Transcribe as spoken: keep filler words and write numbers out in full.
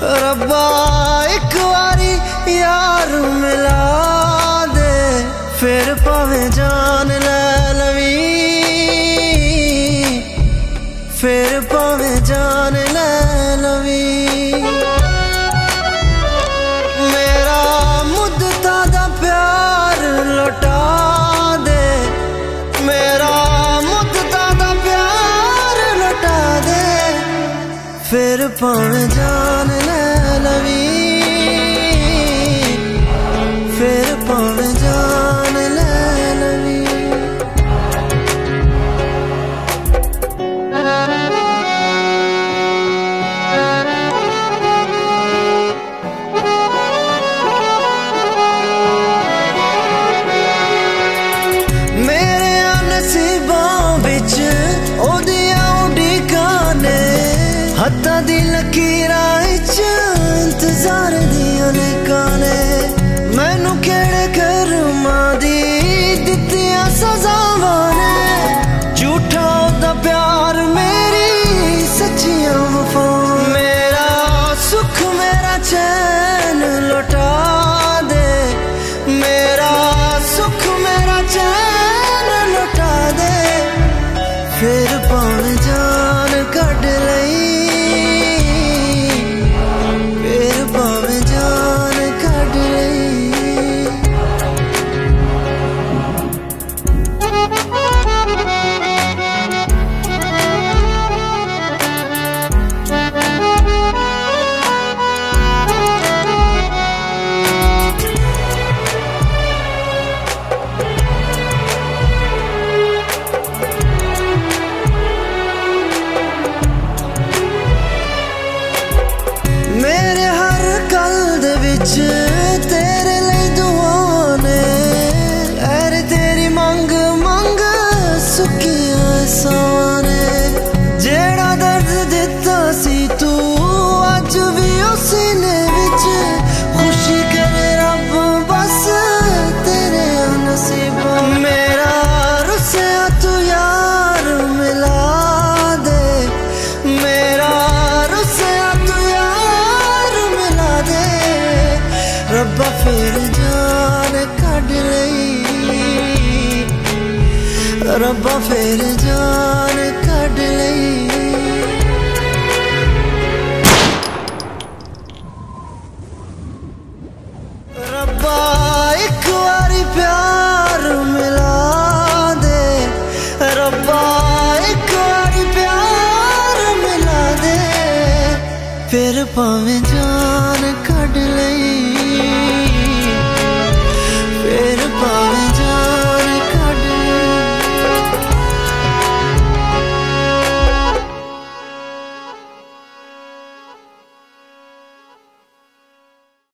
रब्बा एक बारी यार मिला दे, फिर भावें जान ले लवी, फिर भावें जान ले लवी। मेरा मुद्दता दा प्यार लौटा दे, मेरा मुद्दता दा प्यार लौटा दे, फिर भावें जान ले लवी, फिर भावें जान ले लवी। मेरे नसीबां विच ओदियां उड़ीकां ने, हत्थां दी लकीरां विच इंतजार दियां लिखां ने। मैनू केड़े कर्मां दी दित्तियां सज़ावां ने, झूठा ओदा प्यार मेरी सच्चियां वफावां। मेरा सुख मेरा चैन लौटा दे, मेरा सुख मेरा चैन लौटा दे, फिर भावें जान कढ लई, फिर भावें जान कढ लई। मेरे हर गल दे विच तेरे लई दुआं ने, ऐ तेरी मंग मंग सुक्कियां सांवां ने। जेड़ा दर्द दित्ता सी तू अज भी उस सीने विच, खुशी करे रब बस तेरे नसीबां। मेरा रुस्सिया तू यार मिला दे, मेरा रुस्सिया तू यार मिला दे, रब्बा फिर जान कढ लई, रब्बा फिर जान कढ लई। रब्बा एक बारी प्यार मिला दे, रब्बा एक बारी प्यार मिला दे, फिर भावें